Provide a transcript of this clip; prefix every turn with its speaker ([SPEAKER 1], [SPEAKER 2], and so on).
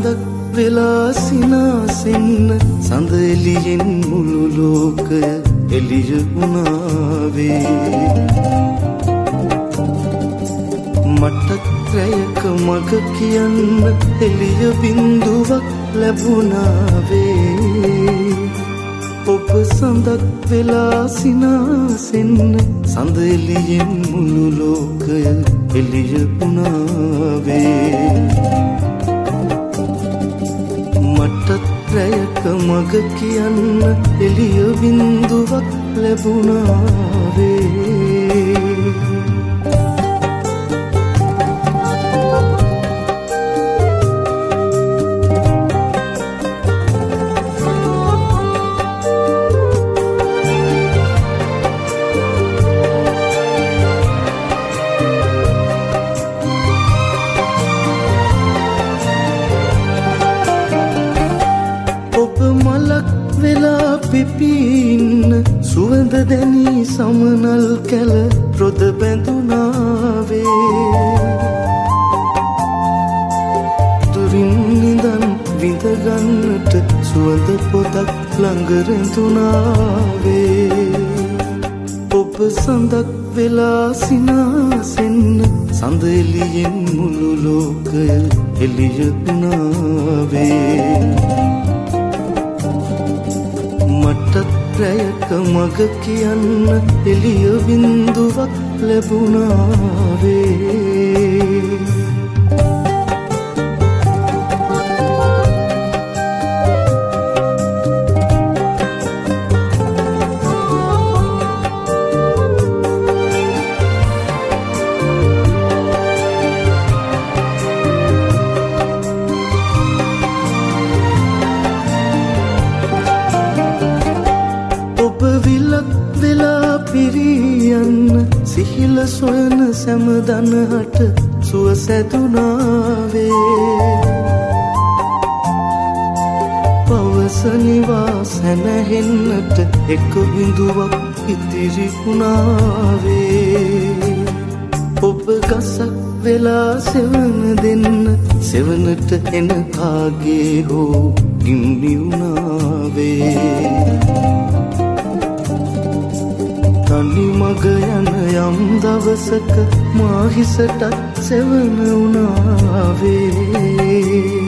[SPEAKER 1] සඳක් වෙලා සිනාසෙන්න සඳ එළියෙන් මුළු ලෝකය එළිය වුණාවේ මට රැයක මග කියන්න එළිය බින්දුවක් ලැබුණාවේ ඔබ සඳක් වෙලා සිනාසෙන්න සඳ එළියෙන් මුළු ලෝකය එළිය වුණාවේ මට රැයක මග කියන්න එළිය බින්දුවක් ලැබුණාවේ වෙලා පිපින්න සුවඳ දැනී සමනල් කැල රොද බැඳුනාවේ දුරින් නිදන් විඳගන්නට සුවඳ පොතක් ළඟ රැඳුනාවේ ඔබ සඳක් වෙලා සිනාසෙන්න සඳ එළියෙන් මුළු ලෝකය එළිය වුණාවේ මට රැයක මග කියන්න එළිය බින්දුවක් ලැබුණාවේ වෙලා පිරියන්න සිහිල සොයන සැමදනහට සුව සැදුනාවේ පවසනිවා සැනහෙන්නට එක බිඳුවක් ඉතිරි වුණාවේ ඔබ ගසක් වෙලා සෙවන දෙන්න සෙවනට එන කාගේ හෝ ගින්නි වුණාවේ තනි මග යන යම් දවසක මා හිසටත් සෙවන වුණාවේ